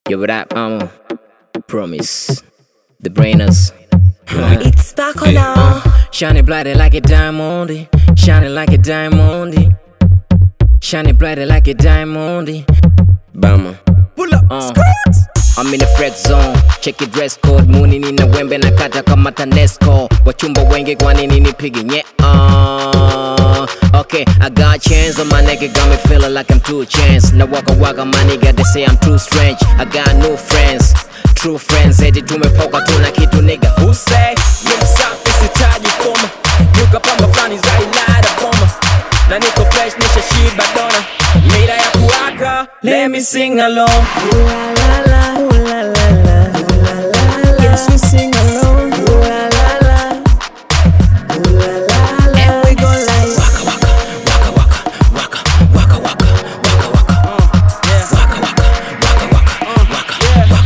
Yo, what up, Promise. The Brainers. It's back on now. Shining brighter like a diamond. Shining like a diamond. Shining brighter like a diamond. Bama. Pull up. I'm in the fresh zone. Check your dress code. Muni nina wembe na kata kama TANESCO. Wachumba wengi kwa nini nipige nye okay, I got chains on my neck, it got me feeling like I'm 2 Chainz. Now waka waka my nigga, they say I'm too strange. I got no friends, true friends. Eti tumepoka tuna kitu nigga. Who say? Niko safi sitaji koma. Yuka pamba flani za ilada bomba. Na niko fresh nisha shit badona. Mira ya kuwaka, let me sing along. Ooh la la la, ooh la la la, ooh la la la. Yes, we sing along. Ooh la la la, ooh la la la. And we go like waka waka, waka waka, waka waka, waka waka, yeah. Waka waka, waka waka,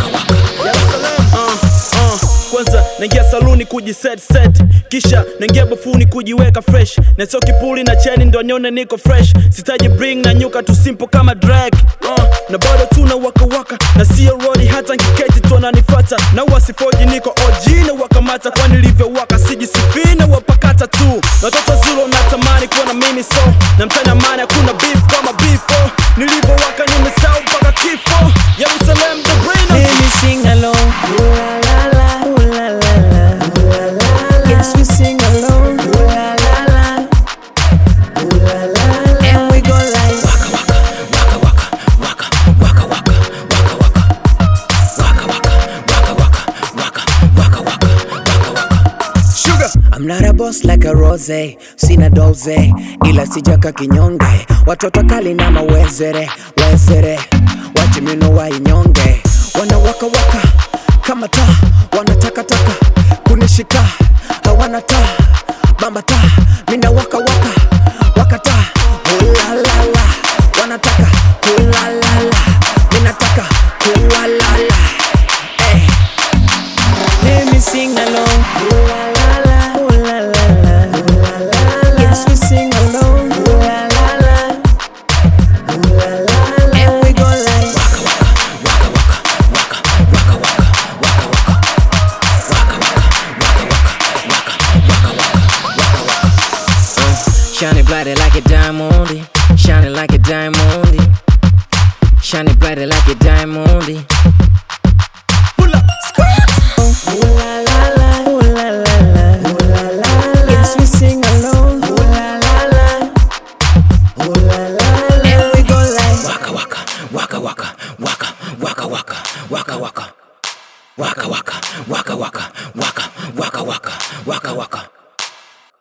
Kwanza naingia saluni kujiset set, kisha naingia bafuni kujiweka fresh. Na sio kipuli na cheni ndo nione niko fresh. Sitaji bring na nyuka tu simple kama drag. Na bado tuna waka waka, na sio rodi hata nkiketi tu wananifuata. Na wasifoji niko OG na wakamata, kwa nilivyo waka sijisifi na wapakata tu. Na watoto zulo natamani kuwa na mimi so, na mtanya mani hakuna beef kama before. Nilivyo waka nimesahau mpaka kifo. Jerusalem the Brainers. let me sing along. Ooh la la la, ooh la la la, ooh la la la. Yes, we sing along. Ooh la la la, ooh la la la. And we go like waka waka, waka waka, waka waka, waka waka, waka waka, waka waka, waka waka, waka waka. Sugar. I'm not a boss like a rose, sina doze, ila sijaka kinyonge. Watoto kali na mawezere, wezere, wachimino wa inyonge. Wana waka waka, kama taa, wanataka taka, kunishika, hawana taa, bamba taa, mina waka waka, waka taa, hula la la, wanataka, hula la la, mina taka, hula la la, hey. Let me sing along. Ooh la la la, ooh la la la, ooh la la la. Yes, we sing along. Ooh la la la, ooh la la la. And we go like waka waka, waka waka, waka waka, waka waka. Shining brighter like a diamond. Shining like a diamond. Shining brighter like a diamond. Pull up. ooh la la la, ooh la la la, ooh la la la. Yes, we sing along. Ooh la la la, ooh la la la. And we go like Waka waka, waka waka, waka waka waka, waka waka, waka waka, waka waka, waka waka, waka waka.